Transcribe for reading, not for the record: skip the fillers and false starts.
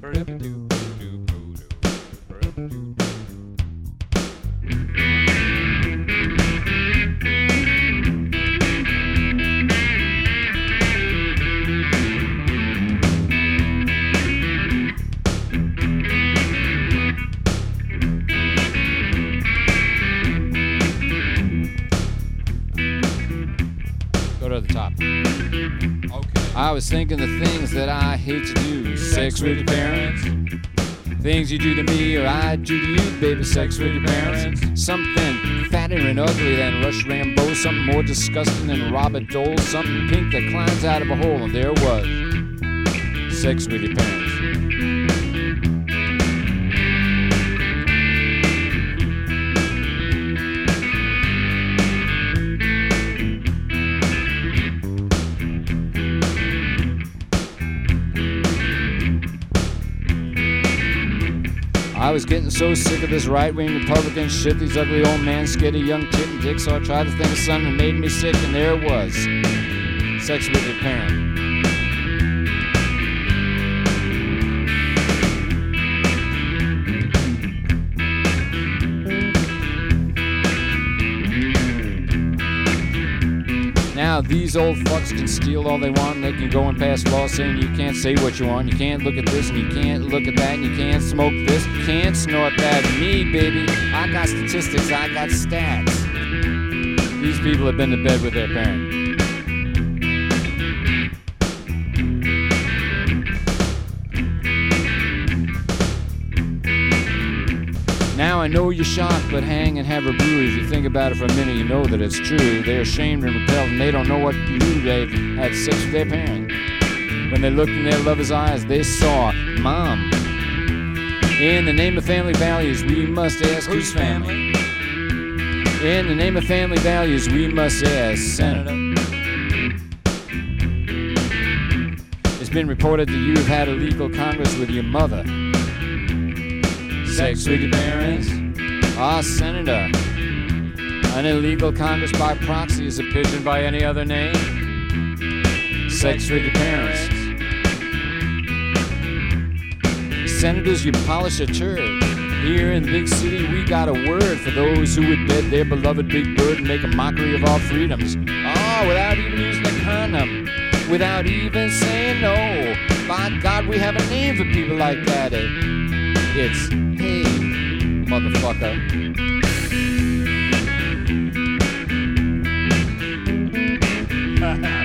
Go to the top. Okay. I was thinking the things that I hate to do. Sex with your parents. Things you do to me or I do to you, baby. Sex with your parents. Something fatter and ugly than Rush Rambo. Something more disgusting than Robert Dole. Something pink that climbs out of a hole. And there it was. Sex with your parents. I was getting so sick of this right-wing Republican shit, these ugly old men scared of young tit and dick, so I tried to think of something that made me sick, and there it was. Sex with your parent. Now these old fucks can steal all they want, and they can go and pass laws saying you can't say what you want, you can't look at this, and you can't look at that, and you can't smoke this, you can't snort that. Me, baby, I got statistics, I got stats. These people have been to bed with their parent. Now I know you're shocked, but hang and have a brew. If you think about it for a minute, you know that it's true. They're ashamed and repelled, and they don't know what to do. They've had sex with their parent. When they looked in their lover's eyes, they saw Mom. In the name of family values, we must ask whose family? In the name of family values, we must ask Senator. It's been reported that you've had a legal Congress with your mother. Sex with your parents? Senator. An illegal Congress by proxy is a pigeon by any other name. Sex with your parents. Senators, you polish a turd. Here in the big city, we got a word for those who would bed their beloved big bird and make a mockery of our freedoms. Without even using a condom. Without even saying no. By God, we have a name for people like that. It's, hey, motherfucker. Ha ha.